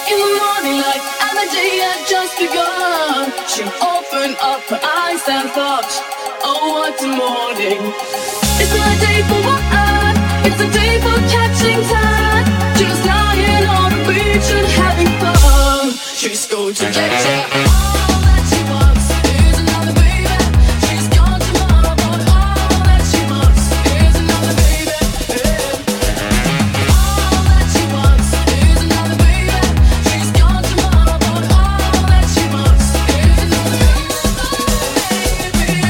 In the morning light, and the day had just begun. She opened up her eyes and thought, oh, what a morning. It's not a day for what? It's a day for catching time. Just lying on the beach and having fun. She's going to get ya. All that she wants is another baby. She's gone tomorrow, but all that she wants is another baby. All that she wants is another baby. She's gone tomorrow, but all that she wants is another baby.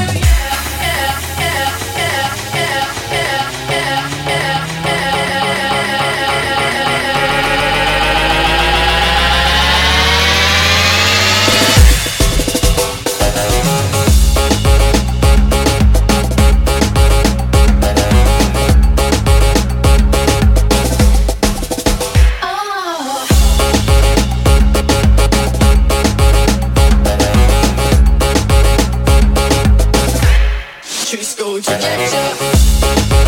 She's going to get ya.